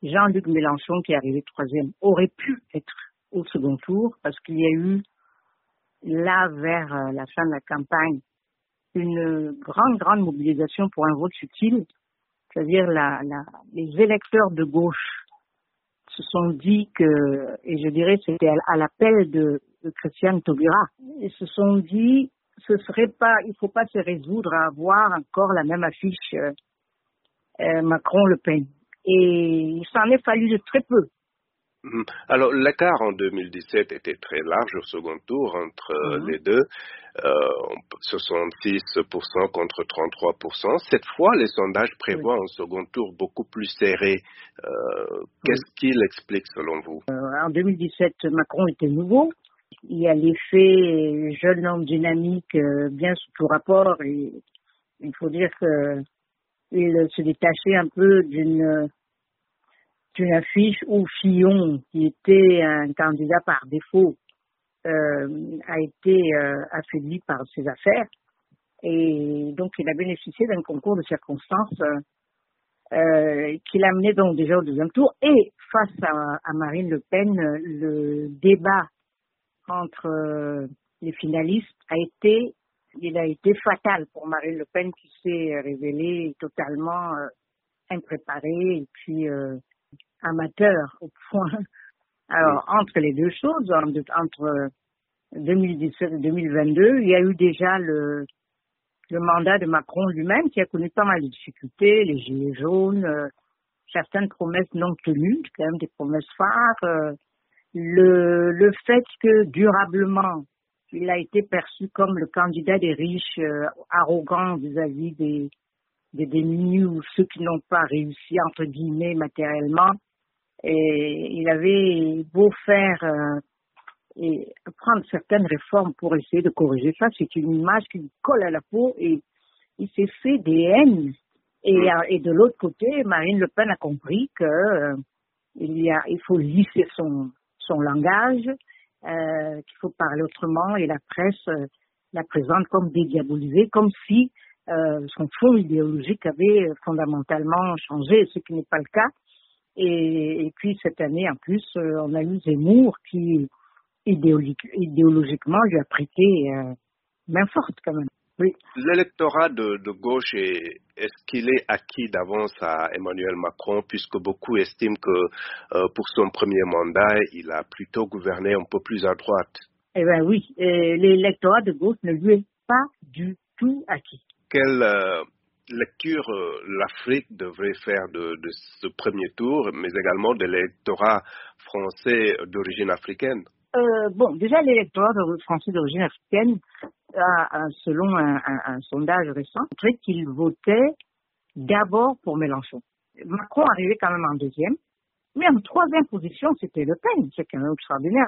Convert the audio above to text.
Jean-Luc Mélenchon, qui est arrivé troisième, aurait pu être au second tour parce qu'il y a eu, là, vers la fin de la campagne, une grande mobilisation pour un vote utile, c'est-à-dire les électeurs de gauche se sont dit que, et je dirais c'était à l'appel de Christiane Taubira, ils se sont dit il faut pas se résoudre à avoir encore la même affiche Macron-Le Pen. Et il s'en est fallu de très peu. Alors, l'écart en 2017 était très large au second tour entre les deux, 66% contre 33%. Cette fois, les sondages prévoient un second tour beaucoup plus serré. Qu'est-ce qu'il explique selon vous? En 2017, Macron était nouveau. Il y a l'effet jeune homme dynamique bien sous tout rapport. Et il faut dire qu'il se détachait un peu d'une affiche où Fillon, qui était un candidat par défaut, a été affaibli par ses affaires. Et donc, il a bénéficié d'un concours de circonstances qui l'a mené donc déjà au deuxième tour. Et face à Marine Le Pen, le débat entre les finalistes a été fatal pour Marine Le Pen, qui s'est révélée totalement impréparée et puis amateur au point. Alors, entre les deux choses, entre 2017 et 2022, il y a eu déjà le mandat de Macron lui-même qui a connu pas mal de difficultés, les gilets jaunes, certaines promesses non tenues, quand même des promesses phares, le fait que durablement, il a été perçu comme le candidat des riches, arrogant vis-à-vis des démunis ou ceux qui n'ont pas réussi, entre guillemets, matériellement. Et il avait beau faire et prendre certaines réformes pour essayer de corriger ça, c'est une image qui lui colle à la peau et il s'est fait des haines. Et de l'autre côté, Marine Le Pen a compris que il faut lisser son langage, qu'il faut parler autrement, et la presse la présente comme dédiabolisée, comme si son fond idéologique avait fondamentalement changé, ce qui n'est pas le cas. Et puis cette année, en plus, on a eu Zemmour qui, idéologiquement, lui a prêté main forte quand même. Oui. L'électorat de gauche, est-ce qu'il est acquis d'avance à Emmanuel Macron, puisque beaucoup estiment que pour son premier mandat, il a plutôt gouverné un peu plus à droite? Eh bien oui, l'électorat de gauche ne lui est pas du tout acquis. Quelle lecture l'Afrique devrait faire de ce premier tour, mais également de l'électorat français d'origine africaine? Bon, déjà l'électorat français d'origine africaine selon un sondage récent, montré qu'il votait d'abord pour Mélenchon. Macron arrivait quand même en deuxième, mais en troisième position, c'était Le Pen, c'est quand même extraordinaire.